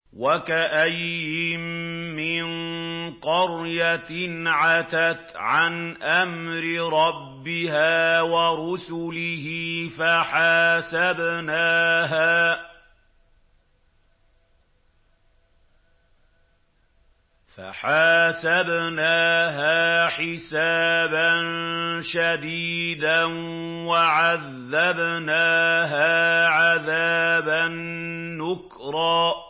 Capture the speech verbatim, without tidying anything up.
وَكَأَيِّن مِّن قَرْيَةٍ عَتَتْ عَنْ أَمْرِ رَبِّهَا وَرُسُلِهِ فَحَاسَبْنَاهَا فَحَاسَبْنَاهَا حِسَابًا شَدِيدًا وَعَذَّبْنَاهَا عَذَابًا نُّكْرًا